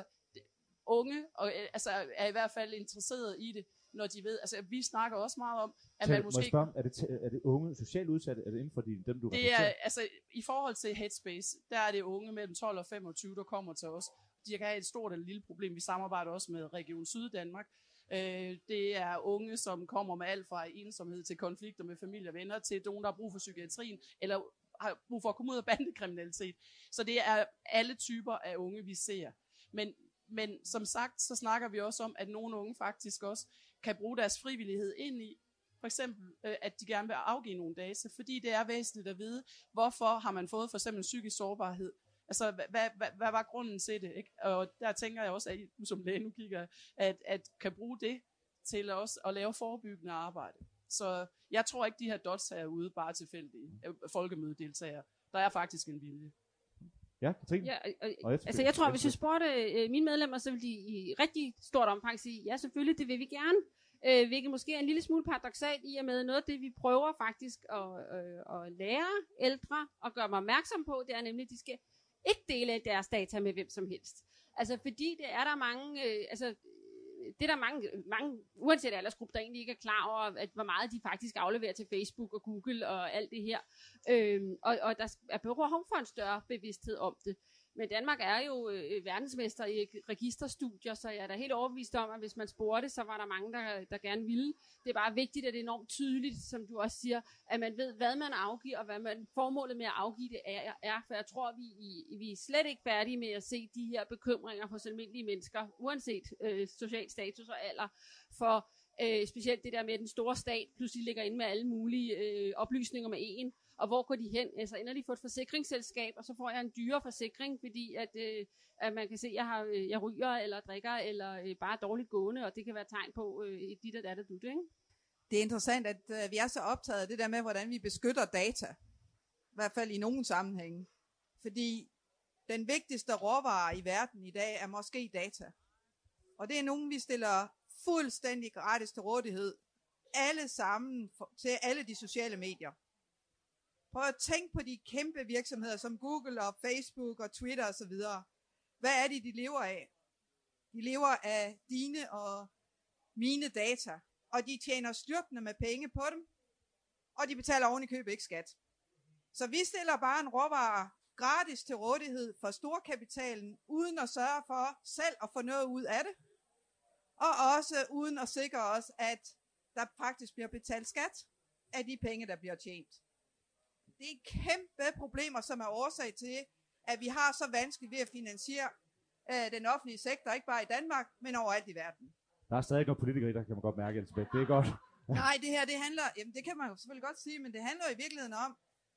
[SPEAKER 4] unge og, altså, er i hvert fald interesseret i det, når de ved, altså vi snakker også meget om, at
[SPEAKER 2] Tæl,
[SPEAKER 4] man måske...
[SPEAKER 2] Spørge, er, det, er det unge socialt udsatte, er det inden for de, dem, du
[SPEAKER 4] det er, altså i forhold til Headspace, der er det unge mellem tolv og femogtyve, der kommer til os. De kan have et stort eller lille problem. Vi samarbejder også med Region Syddanmark. Øh, det er unge, som kommer med alt fra ensomhed til konflikter med familie og venner, til nogen, der har brug for psykiatrien, eller har brug for at komme ud af bandekriminalitet. Så det er alle typer af unge, vi ser. Men, men som sagt, så snakker vi også om, at nogle unge faktisk også kan bruge deres frivillighed ind i, for eksempel, øh, at de gerne vil afgive nogle data, fordi det er væsentligt at vide, hvorfor har man fået for eksempel psykisk sårbarhed. Altså, hvad, hvad, hvad var grunden til det? Ikke? Og der tænker jeg også, at du som læge nu kigger, at, at kan bruge det til også at lave forebyggende arbejde. Så jeg tror ikke, de her dots er ude bare tilfældige folkemødedeltagere. Der er faktisk en vilje.
[SPEAKER 2] Ja, Katrine?
[SPEAKER 3] Ja, og, altså jeg tror, hvis jeg spurgte øh, mine medlemmer, så ville de i rigtig stort omfang sige, ja selvfølgelig, det vil vi gerne. Øh, hvilket måske er en lille smule paradoksalt i og med noget af det, vi prøver faktisk at, øh, at lære ældre og gøre mig opmærksom på, det er nemlig, at de skal ikke dele deres data med hvem som helst. Altså fordi det er der mange, øh, altså det er der mange, mange uanset aldersgruppe, der egentlig ikke er klar over, at hvor meget de faktisk afleverer til Facebook og Google og alt det her. Øhm, og, og der er behov for en større bevidsthed om det. Men Danmark er jo øh, verdensmester i registerstudier, så jeg er da helt overbevist om, at hvis man spurgte, så var der mange, der, der gerne ville. Det er bare vigtigt, at det er enormt tydeligt, som du også siger, at man ved, hvad man afgiver, og hvad man, formålet med at afgive det er. er. For jeg tror, vi, I, vi er slet ikke færdige med at se de her bekymringer hos almindelige mennesker, uanset øh, social status og alder, for øh, specielt det der med, at den store stat pludselig ligger inde med alle mulige øh, oplysninger med en. Og hvor går de hen? Altså ender de på et forsikringsselskab, og så får jeg en dyre forsikring, fordi at, øh, at man kan se, at jeg, har, øh, jeg ryger, eller drikker, eller øh, bare dårligt gående, og det kan være tegn på øh, dit og dat og dut, ikke?
[SPEAKER 6] Det er interessant, at øh, vi er så optaget af det der med, hvordan vi beskytter data. I hvert fald i nogle sammenhænge. Fordi den vigtigste råvare i verden i dag er måske data. Og det er nogen, vi stiller fuldstændig gratis til rådighed. Alle sammen for, til alle de sociale medier. Prøv at tænke på de kæmpe virksomheder som Google og Facebook og Twitter osv. Hvad er det, de lever af? De lever af dine og mine data. Og de tjener styrtende med penge på dem. Og de betaler oven i købet ikke skat. Så vi stiller bare en råvare gratis til rådighed for storkapitalen, uden at sørge for selv at få noget ud af det. Og også uden at sikre os, at der faktisk bliver betalt skat af de penge, der bliver tjent. Det er kæmpe problemer, som er årsag til, at vi har så vanskeligt ved at finansiere øh, den offentlige sektor, ikke bare i Danmark, men overalt i verden.
[SPEAKER 2] Der er stadig nogle politikere i, der kan man godt mærke, Elisabeth. Det er godt.
[SPEAKER 6] Nej, det her, det handler, jamen det kan man jo selvfølgelig godt sige, men det handler i virkeligheden om,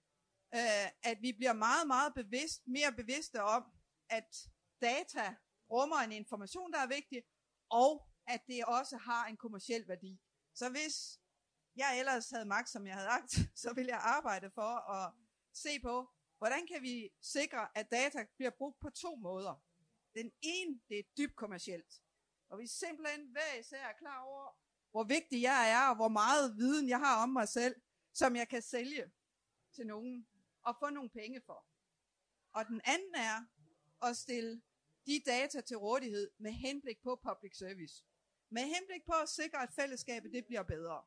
[SPEAKER 6] øh, at vi bliver meget, meget bevidst, mere bevidste om, at data rummer en information, der er vigtig, og at det også har en kommerciel værdi. Så hvis jeg ellers havde magt, som jeg havde agt, så ville jeg arbejde for at se på, hvordan kan vi sikre, at data bliver brugt på to måder. Den ene, det er dybt kommercielt, og vi simpelthen hver især er klar over, hvor vigtig jeg er, og hvor meget viden jeg har om mig selv, som jeg kan sælge til nogen og få nogle penge for. Og den anden er at stille de data til rådighed med henblik på public service. Med henblik på at sikre, at fællesskabet det bliver bedre.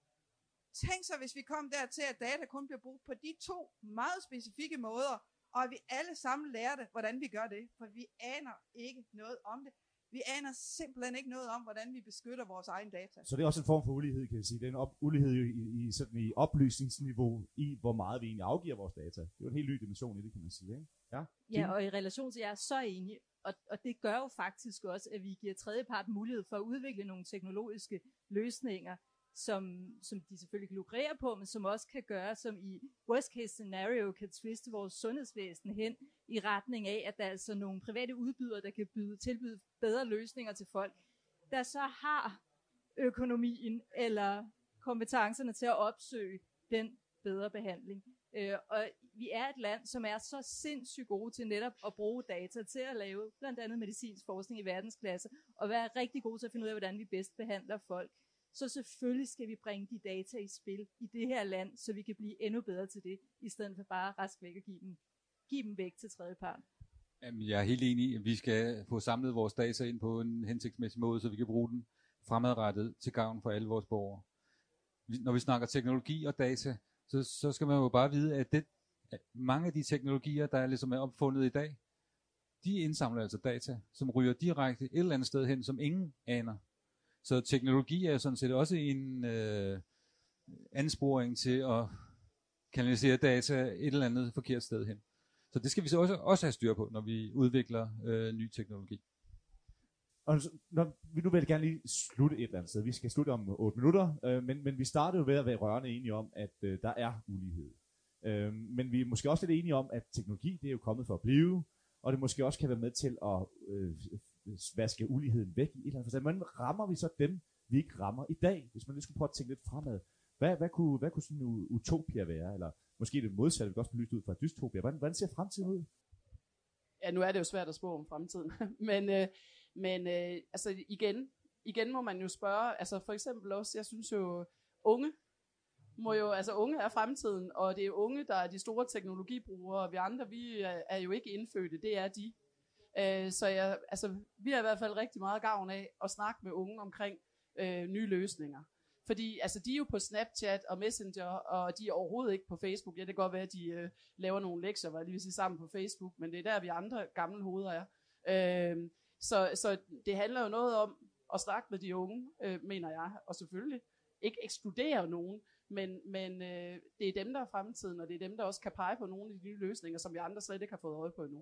[SPEAKER 6] Tænk så, hvis vi kom dertil, at data kun bliver brugt på de to meget specifikke måder, og at vi alle sammen lærte, hvordan vi gør det. For vi aner ikke noget om det. Vi aner simpelthen ikke noget om, hvordan vi beskytter vores egen data.
[SPEAKER 2] Så det er også en form for ulighed, kan jeg sige. Det er en op- ulighed i, i, sådan i oplysningsniveau i, hvor meget vi egentlig afgiver vores data. Det er jo en helt ny dimension i det, kan man sige. Ikke? Ja?
[SPEAKER 5] Ja, og i relation til, jeg er så enig, og, og det gør jo faktisk også, at vi giver tredjepart mulighed for at udvikle nogle teknologiske løsninger, som, som de selvfølgelig kan lukrere på, men som også kan gøre, som i worst case scenario kan twiste vores sundhedsvæsen hen i retning af, at der er altså nogle private udbydere, der kan byde, tilbyde bedre løsninger til folk, der så har økonomien eller kompetencerne til at opsøge den bedre behandling. Øh, og vi er et land, som er så sindssygt gode til netop at bruge data til at lave blandt andet medicinsk forskning i verdensklasse, og være rigtig gode til at finde ud af, hvordan vi bedst behandler folk. Så selvfølgelig skal vi bringe de data i spil i det her land, så vi kan blive endnu bedre til det, i stedet for bare rask væk og give dem, give dem væk til tredjepart.
[SPEAKER 7] Jamen, jeg er helt enig i, at vi skal få samlet vores data ind på en hensigtsmæssig måde, så vi kan bruge den fremadrettet til gavn for alle vores borgere. Når vi snakker teknologi og data, så, så skal man jo bare vide, at, det, at mange af de teknologier, der er, ligesom er opfundet i dag, de indsamler altså data, som ryger direkte et eller andet sted hen, som ingen aner. Så teknologi er sådan set også en øh, ansporing til at kanalisere data et eller andet forkert sted hen. Så det skal vi så også, også have styr på, når vi udvikler øh, ny teknologi.
[SPEAKER 2] Og når, vi nu vil gerne lige slutte et eller andet sted. Vi skal slutte om otte minutter, øh, men, men vi startede jo ved at være rørende enige om, at øh, der er ulighed. Øh, men vi er måske også lidt enige om, at teknologi det er jo kommet for at blive, og det måske også kan være med til at øh, vaske uligheden væk i et eller andet forstand. Hvordan rammer vi så dem, vi ikke rammer i dag, hvis man lige skulle prøve at tænke lidt fremad? Hvad, hvad, kunne, hvad kunne sådan en utopia være? Eller måske det modsatte, vi kan også belyst ud fra dystopia. Hvordan, hvordan ser fremtiden ud?
[SPEAKER 4] Ja, nu er det jo svært at spå om fremtiden. men øh, men øh, altså igen, igen må man jo spørge, altså for eksempel også, jeg synes jo, unge, må jo, altså unge er fremtiden, og det er unge, der er de store teknologibrugere, og vi andre, vi er, er jo ikke indfødte, det er de. Øh, så jeg, altså, vi har i hvert fald rigtig meget gavn af at snakke med unge omkring øh, nye løsninger. Fordi altså, de er jo på Snapchat og Messenger, og de er overhovedet ikke på Facebook. Ja, det kan godt være, at de øh, laver nogle lektier, hvad jeg lige vil sige, sammen på Facebook, men det er der, vi andre gamle hoveder er. Øh, så, så det handler jo noget om at snakke med de unge, øh, mener jeg, og selvfølgelig ikke ekskludere nogen, men, men øh, det er dem, der er fremtiden, og det er dem, der også kan pege på nogle af de nye løsninger, som vi andre slet ikke har fået øje på endnu.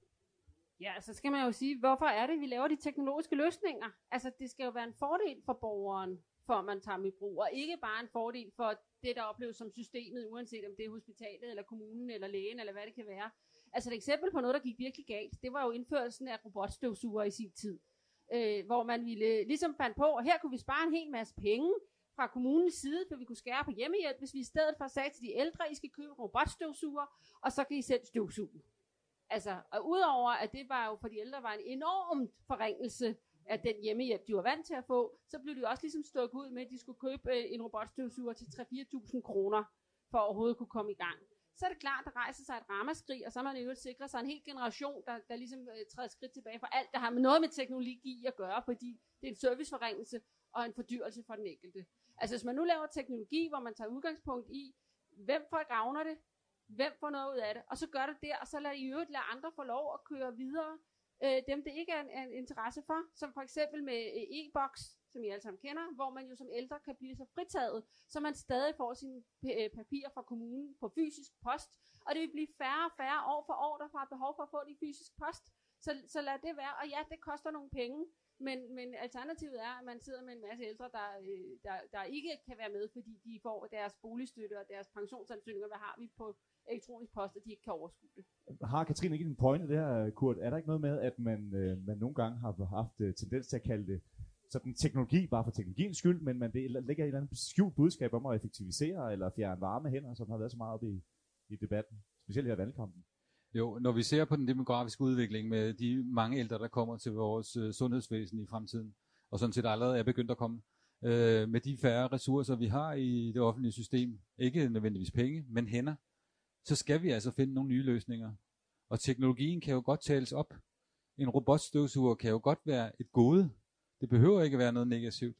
[SPEAKER 3] Ja, så skal man jo sige, hvorfor er det, vi laver de teknologiske løsninger? Altså, det skal jo være en fordel for borgeren, for at man tager dem i brug, og ikke bare en fordel for det, der opleves som systemet, uanset om det er hospitalet, eller kommunen, eller lægen, eller hvad det kan være. Altså et eksempel på noget, der gik virkelig galt, det var jo indførelsen af robotstøvsuger i sin tid, øh, hvor man ville ligesom fandt på, og her kunne vi spare en hel masse penge fra kommunens side, for vi kunne skære på hjemmehjælp, hvis vi i stedet for sagde til de ældre, I skal købe robotstøvsuger, og så kan I selv støvsuge. Altså, og udover at det var jo for de ældre var en enorm forringelse af den hjemmehjælp, de var vant til at få, så blev de også ligesom stukket ud med, at de skulle købe øh, en robotstøvsuger til tre til fire tusind kroner, for at overhovedet kunne komme i gang. Så er det klart, der rejser sig et ramaskrig, og så har man jo sikret sig en hel generation, der, der ligesom øh, træder skridt tilbage for alt, der har med noget med teknologi at gøre, fordi det er en serviceforringelse og en fordyrelse for den enkelte. Altså hvis man nu laver teknologi, hvor man tager udgangspunkt i, hvem folk gavner det, hvem får noget ud af det, og så gør det der, og så lader I øvrigt lade andre få lov at køre videre, øh, dem det ikke er en, en interesse for, som for eksempel med øh, e-boks, som I alle sammen kender, hvor man jo som ældre kan blive så fritaget, så man stadig får sine øh, papirer fra kommunen på fysisk post, og det vil blive færre og færre år for år, der har behov for at få det i fysisk post, så, så lad det være, og ja, det koster nogle penge, men, men alternativet er, at man sidder med en masse ældre, der, øh, der, der ikke kan være med, fordi de får deres boligstøtte og deres pensionsansøgninger, hvad har vi på elektronisk post, og de ikke kan overskue det.
[SPEAKER 2] Har Katrine ikke en pointe der, Kurt? Er der ikke noget med, at man, øh, man nogle gange har haft øh, tendens til at kalde det sådan teknologi bare for teknologiens skyld, men man det ligger et eller andet skjult budskab om at effektivisere eller fjerne varme hænder, som har været så meget oppe i, i debatten, specielt her i valgkampen.
[SPEAKER 7] Jo, når vi ser på den demografiske udvikling med de mange ældre, der kommer til vores øh, sundhedsvæsen i fremtiden, og sådan set allerede er begyndt at komme, øh, med de færre ressourcer, vi har i det offentlige system, ikke nødvendigvis penge, men hænder, så skal vi altså finde nogle nye løsninger. Og teknologien kan jo godt tales op. En robotstøvsuger kan jo godt være et gode. Det behøver ikke være noget negativt.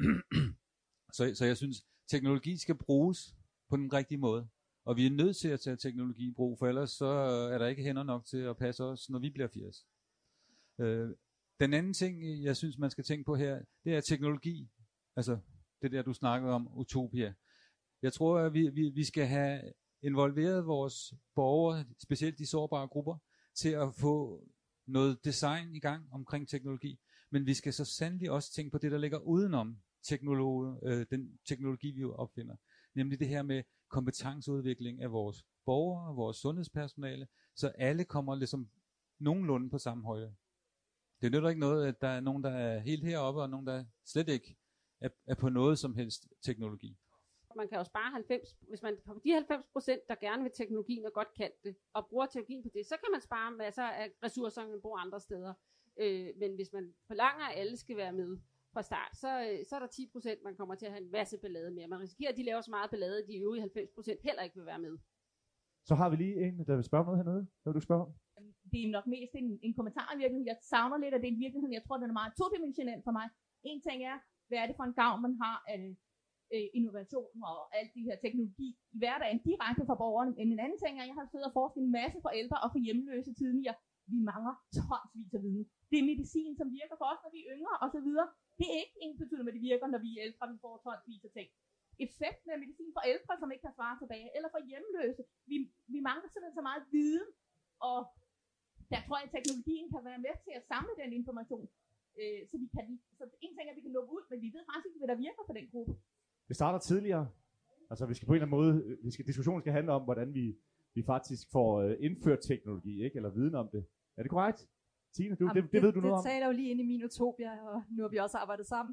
[SPEAKER 7] så, så jeg synes, teknologi skal bruges på den rigtige måde. Og vi er nødt til at tage teknologi i brug, for ellers så er der ikke hænder nok til at passe os, når vi bliver firs. Øh, den anden ting, jeg synes, man skal tænke på her, det er teknologi. Altså det der, du snakkede om, utopia. Jeg tror, at vi, vi, vi skal have involveret vores borgere, specielt de sårbare grupper, til at få noget design i gang omkring teknologi. Men vi skal så sandelig også tænke på det, der ligger udenom teknologi, øh, den teknologi, vi opfinder. Nemlig det her med kompetenceudvikling af vores borgere, vores sundhedspersonale, så alle kommer ligesom nogenlunde på samme højde. Det nytter ikke noget, at der er nogen, der er helt heroppe, og nogen, der slet ikke er, er på noget som helst teknologi.
[SPEAKER 3] Man kan jo spare halvfems, hvis man på de halvfems procent, der gerne vil teknologien og godt kan det, og bruger teknologien på det, så kan man spare masser af ressourcer, man bruger andre steder. Øh, men hvis man forlanger, at alle skal være med fra start, så, så er der ti procent, man kommer til at have en masse ballade med. Man risikerer, at de laver så meget ballade, at de øvrige halvfems procent heller ikke vil være med.
[SPEAKER 2] Så har vi lige en, der vil spørge noget hernede. Hvad vil du spørge om?
[SPEAKER 8] Det er nok mest en, en kommentar i virkeligheden. Jeg savner lidt af det i virkeligheden. Jeg tror, den er meget todimensionel for mig. En ting er, hvad er det for en gavn, man har af øh, innovation og alt det her teknologi i hverdagen direkte for borgerne. Men en anden ting er, at jeg har siddet og forsket en masse for ældre og for hjemløse tidligere. Vi mangler tonsvis af viden. Det er medicin, som virker for os, når vi er yngre osv. Det er ikke ens betydende, at det virker, når vi er ældre, vi får tonsvis af ting. Effekten af medicin for ældre, som ikke kan svare tilbage, eller for hjemløse. Vi, vi mangler simpelthen så meget viden, og der tror jeg, at teknologien kan være med til at samle den information. Øh, så, vi kan, så en ting er, at vi kan lukke ud, men vi ved faktisk ikke, hvad der virker for den gruppe.
[SPEAKER 2] Vi starter tidligere. Altså vi skal på en eller anden måde, vi skal, diskussionen skal handle om, hvordan vi, vi faktisk får uh, indført teknologi, ikke? Eller viden om det. Er det korrekt? Tine, du,
[SPEAKER 5] Jamen,
[SPEAKER 2] det, det,
[SPEAKER 5] det
[SPEAKER 2] ved du
[SPEAKER 5] det
[SPEAKER 2] noget om?
[SPEAKER 5] Det taler jo lige ind i min utopia, og nu har vi også arbejdet sammen.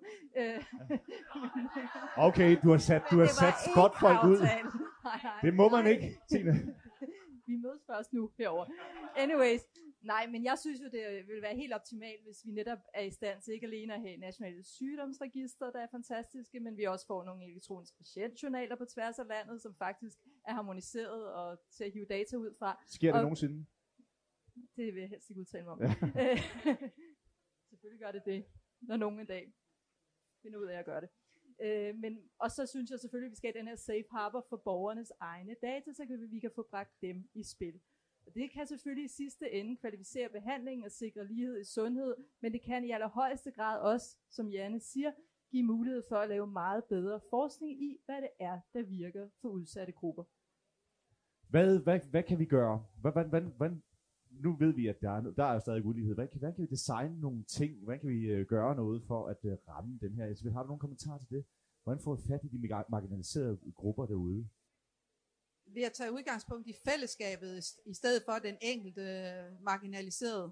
[SPEAKER 2] Okay, du har sat, du har sat spotfolk ud.
[SPEAKER 5] Nej, nej,
[SPEAKER 2] det må man
[SPEAKER 5] nej.
[SPEAKER 2] ikke, Tine.
[SPEAKER 5] Vi mødes først nu herover. Anyways, nej, men jeg synes jo, det vil være helt optimalt, hvis vi netop er i stand til ikke alene at have nationale sygdomsregister, der er fantastiske, men vi også får nogle elektroniske patientjournaler på tværs af landet, som faktisk er harmoniseret og til at hive data ud fra.
[SPEAKER 2] Sker det
[SPEAKER 5] og
[SPEAKER 2] nogensinde?
[SPEAKER 5] Det vil jeg helst ikke udtale mig om.
[SPEAKER 2] Ja.
[SPEAKER 5] Selvfølgelig gør det det, når nogen en dag finder ud af at gøre det. Øh, men, og så synes jeg selvfølgelig, at vi skal have den her safe harbor for borgernes egne data, så kan vi, vi kan få bragt dem i spil. Og det kan selvfølgelig i sidste ende kvalificere behandlingen og sikre lighed i sundhed, men det kan i allerhøjeste grad også, som Janne siger, give mulighed for at lave meget bedre forskning i, hvad det er, der virker for udsatte grupper.
[SPEAKER 2] Hvad, hvad, hvad kan vi gøre? Hvad, hvad, hvad, hvad, nu ved vi, at der er, der er stadig ulighed. Hvad kan, hvad kan vi designe nogle ting? Hvad kan vi uh, gøre noget for at uh, ramme den her? Altså, har du nogle kommentarer til det? Hvordan får vi fat i de marginaliserede grupper derude?
[SPEAKER 6] Ved at tage udgangspunkt i fællesskabet, i stedet for den enkelte marginaliserede.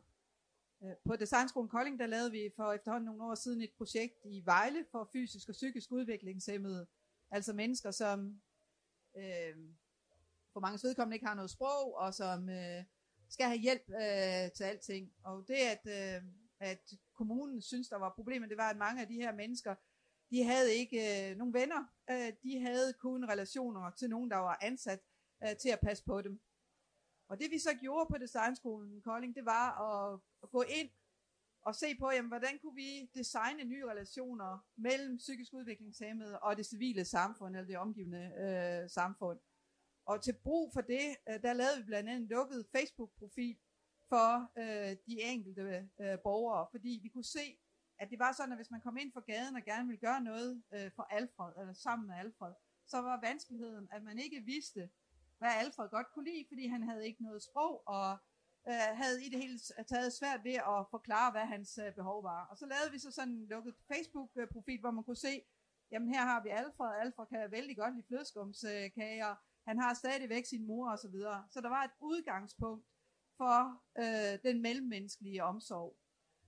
[SPEAKER 6] På Designskolen Kolding, der lavede vi for efterhånden nogle år siden et projekt i Vejle for fysisk og psykisk udviklingshæmmede. Altså mennesker, som øh, for mange vedkommende ikke har noget sprog, og som øh, skal have hjælp øh, til alting. Og det, at, øh, at kommunen synes, der var problemet, det var, at mange af de her mennesker, de havde ikke øh, nogen venner. Øh, de havde kun relationer til nogen, der var ansat øh, til at passe på dem. Og det vi så gjorde på Designskolen Kolding, det var at, at gå ind og se på, jamen, hvordan kunne vi designe nye relationer mellem psykisk udviklingshæmmede og det civile samfund, eller det omgivende øh, samfund. Og til brug for det, øh, der lavede vi blandt andet en lukket Facebook-profil for øh, de enkelte øh, borgere, fordi vi kunne se, at det var sådan, at hvis man kom ind for gaden og gerne ville gøre noget øh, for Alfred, eller sammen med Alfred, så var vanskeligheden, at man ikke vidste, hvad Alfred godt kunne lide, fordi han havde ikke noget sprog, og øh, havde i det hele taget svært ved at forklare, hvad hans øh, behov var. Og så lavede vi så sådan en lukket Facebook-profil, hvor man kunne se, jamen her har vi Alfred, Alfred kan vældig godt lide flødeskumskager, han har stadigvæk sin mor og så videre. Så der var et udgangspunkt for øh, den mellemmenneskelige omsorg.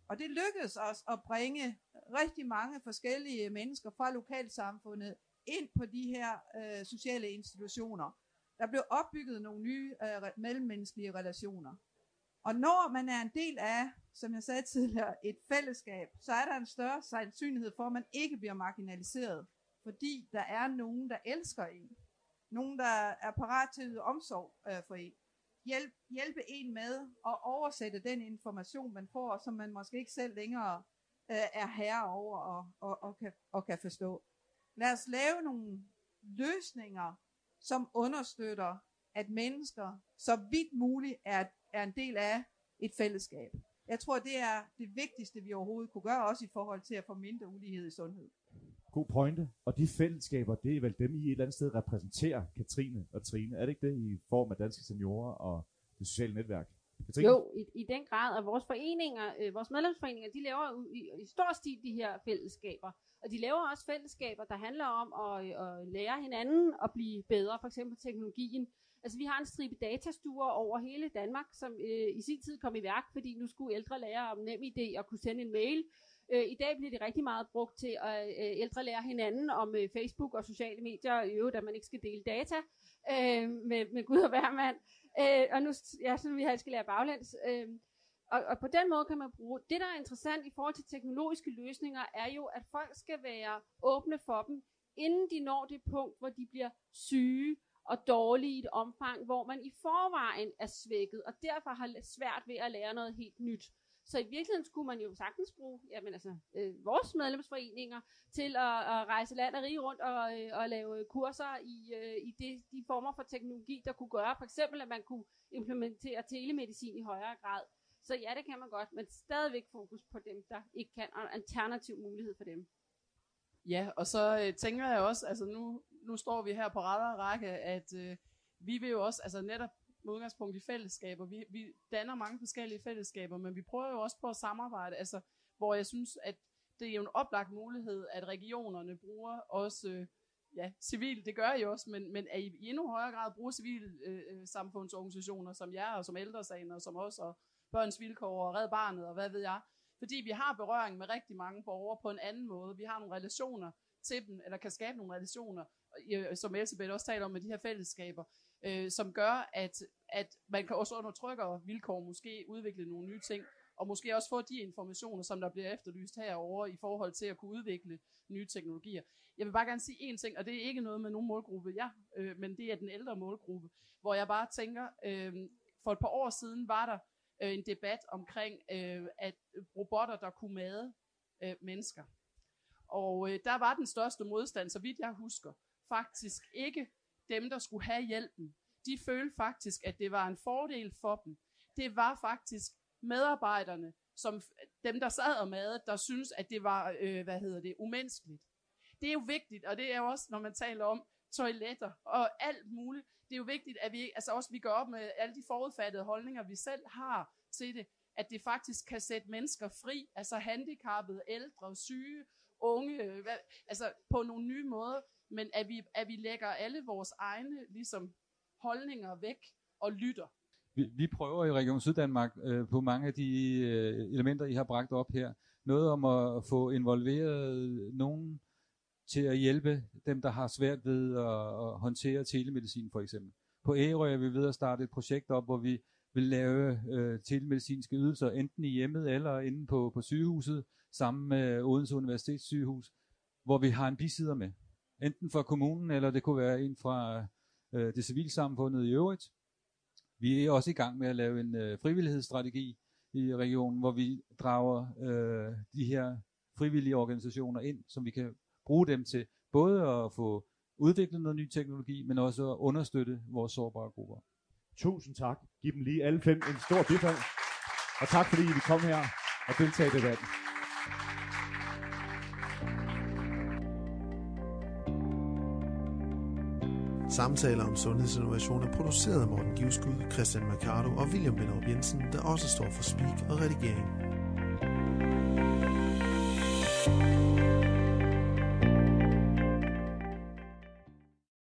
[SPEAKER 6] Og det lykkedes os at bringe rigtig mange forskellige mennesker fra lokalsamfundet ind på de her øh, sociale institutioner. Der blev opbygget nogle nye øh, mellemmenneskelige relationer. Og når man er en del af, som jeg sagde tidligere, et fællesskab, så er der en større sandsynlighed for, at man ikke bliver marginaliseret, fordi der er nogen, der elsker en. Nogen, der er parat til at yde omsorg øh, for en. Hjælp, hjælpe en med at oversætte den information, man får, som man måske ikke selv længere øh, er herre over og, og, og, kan, og kan forstå. Lad os lave nogle løsninger, som understøtter, at mennesker så vidt muligt er, er en del af et fællesskab. Jeg tror, det er det vigtigste, vi overhovedet kunne gøre, også i forhold til at få mindre ulighed i sundhed. God pointe. Og de fællesskaber, det er vel dem, I et eller andet sted repræsenterer, Katrine og Trine. Er det ikke det i form af Danske Seniorer og det sociale netværk? Katrine?
[SPEAKER 3] Jo, i, i den grad, at vores foreninger, øh, vores medlemsforeninger, de laver i, i stor stil de her fællesskaber. Og de laver også fællesskaber, der handler om at, at lære hinanden at blive bedre, for eksempel teknologien. Altså vi har en stribe datastuer over hele Danmark, som øh, i sin tid kom i værk, fordi nu skulle ældre lære om NemID og kunne sende en mail. Øh, I dag bliver det rigtig meget brugt til at øh, ældre lære hinanden om øh, Facebook og sociale medier, i øvrigt, at man ikke skal dele data øh, med, med Gud og hver mand. Øh, og nu, ja, så vi helst skal lære baglæns. Øh, og, og på den måde kan man bruge. Det, der er interessant i forhold til teknologiske løsninger, er jo, at folk skal være åbne for dem, inden de når det punkt, hvor de bliver syge og dårlige i et omfang, hvor man i forvejen er svækket, og derfor har svært ved at lære noget helt nyt. Så i virkeligheden skulle man jo sagtens bruge jamen altså, øh, vores medlemsforeninger til at, at rejse land og rige rundt og, øh, og lave kurser i, øh, i det, de former for teknologi, der kunne gøre, for eksempel at man kunne implementere telemedicin i højere grad. Så ja, det kan man godt, men stadigvæk fokus på dem, der ikke kan, og en alternativ mulighed for dem.
[SPEAKER 4] Ja, og så øh, tænker jeg også, altså nu, nu står vi her på række og række, at øh, vi vil jo også, altså netop med udgangspunkt i fællesskaber, vi, vi danner mange forskellige fællesskaber, men vi prøver jo også på at samarbejde, altså hvor jeg synes, at det er jo en oplagt mulighed, at regionerne bruger også, øh, ja, civil, det gør I også, men, men at I i endnu højere grad bruger civile øh, samfundsorganisationer som jer, og som Ældresagen, og som os, og Børns Vilkår, og Red Barnet, og hvad ved jeg, fordi vi har berøring med rigtig mange borgere på en anden måde. Vi har nogle relationer til dem, eller kan skabe nogle relationer, som Elsebeth også taler om med de her fællesskaber, øh, som gør, at, at man kan også under tryggere vilkår måske udvikle nogle nye ting, og måske også få de informationer, som der bliver efterlyst herovre i forhold til at kunne udvikle nye teknologier. Jeg vil bare gerne sige én ting, og det er ikke noget med nogen målgruppe, ja, øh, men det er den ældre målgruppe, hvor jeg bare tænker, øh, for et par år siden var der øh, en debat omkring, øh, at robotter, der kunne made øh, mennesker. Og øh, der var den største modstand, så vidt jeg husker, faktisk ikke dem, der skulle have hjælpen. De følte faktisk, at det var en fordel for dem. Det var faktisk medarbejderne, som dem, der sad og madede, der synes, at det var, øh, hvad hedder det, umenneskeligt. Det er jo vigtigt, og det er jo også, når man taler om toiletter og alt muligt, det er jo vigtigt, at vi, altså også vi gør op med alle de forudfattede holdninger, vi selv har til det, at det faktisk kan sætte mennesker fri, altså handicappede, ældre, syge, unge, hvad, altså på nogle nye måder, men at vi, at vi lægger alle vores egne ligesom, holdninger væk og lytter.
[SPEAKER 7] Vi, vi prøver i Region Syddanmark øh, på mange af de øh, elementer, I har bragt op her. Noget om at få involveret nogen til at hjælpe dem, der har svært ved at, at håndtere telemedicin for eksempel. På Ærø er vi ved at starte et projekt op, hvor vi vil lave øh, telemedicinske ydelser, enten i hjemmet eller inde på, på sygehuset, sammen med Odense Universitetssygehus, hvor vi har en bisidder med. Enten fra kommunen, eller det kunne være en fra øh, det civilsamfundet i øvrigt. Vi er også i gang med at lave en øh, frivillighedsstrategi i regionen, hvor vi drager øh, de her frivillige organisationer ind, som vi kan bruge dem til både at få udviklet noget ny teknologi, men også at understøtte vores sårbare grupper.
[SPEAKER 2] Tusind tak. Giv dem lige alle fem en stor bifald. Og tak fordi I kom her og deltage i debatten.
[SPEAKER 1] Samtaler om sundhedsinnovation er produceret af Morten Givskud, Christian Mercado og William Benderup Jensen, der også står for speak og redigering.